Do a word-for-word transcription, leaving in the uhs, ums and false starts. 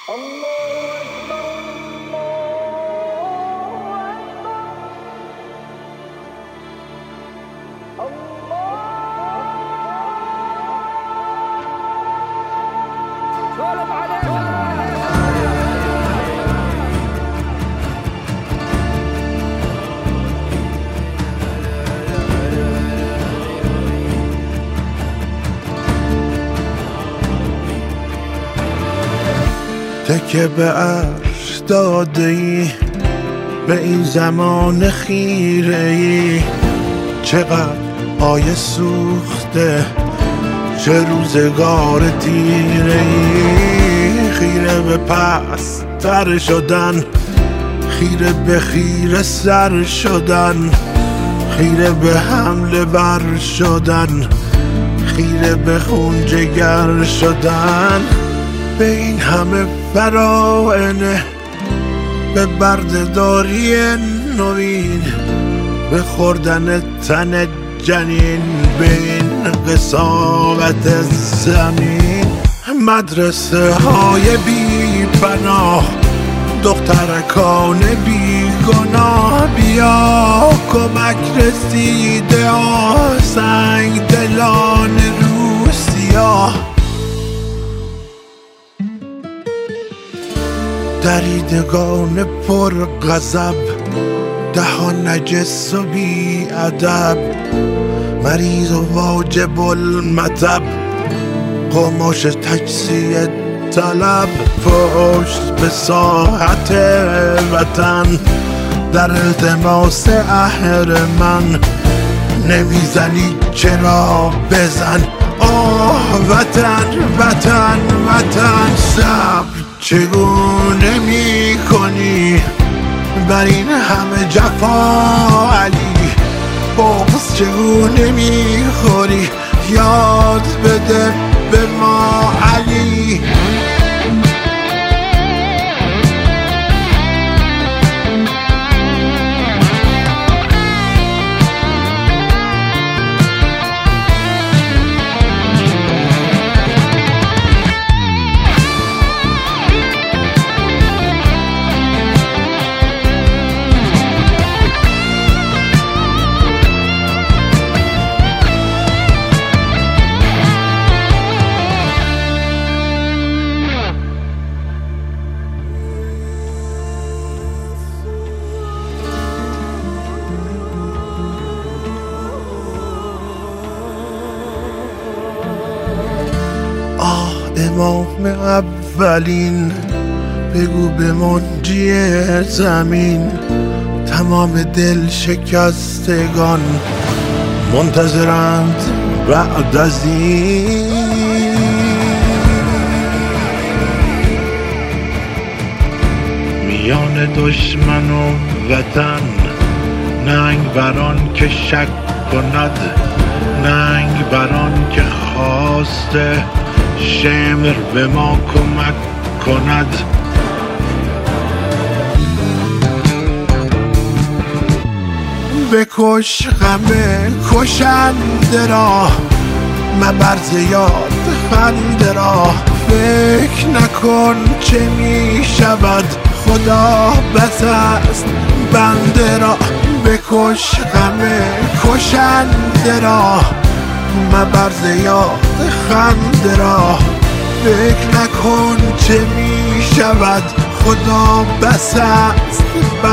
تکه به عرش داده ای به این زمان خیره ای، چقدر آیه سوخته چه روزگار تیره ای. خیره به پس تر شدن، خیره به خیره سر شدن، خیره به حمله بر شدن، خیره به خون جگر شدن. به این همه فراعنه، به بردهداری نوین، به خوردن تن جنین، به این قساوت زمین. مدرسه های بی پناه، دخترکان بی گناه، بیا کمک رسیده آه، سنگ دلان روسیا. دریدگان پر غضب، دهان نجس و بی ادب، مریض و واجب المطب، قماش تجزیه طلب. پشت به ساحت وطن، در التماس اهرمن، نمیزنی چرا بزن. آه وطن وطن وطن، صبر چگونه می کنی بر این همه جفا علی؟ بغض چگونه می خوری؟ یاد بده به ما علی. امام اولین، بگو به منجی زمین، تمام دل شکستگان منتظرند بعد از این. میان دشمن و وطن، ننگ بران که شک کند، ننگ بران که خواسته شمر به ما کمک کند. بکش غم کشنده را، مبر زیاد خنده را، فکر نکن چه می شود، خدا بس است بنده را. بکش غم کشنده را، مبر زیاد خنده را، فکر نکن چه می شود، خدا بس است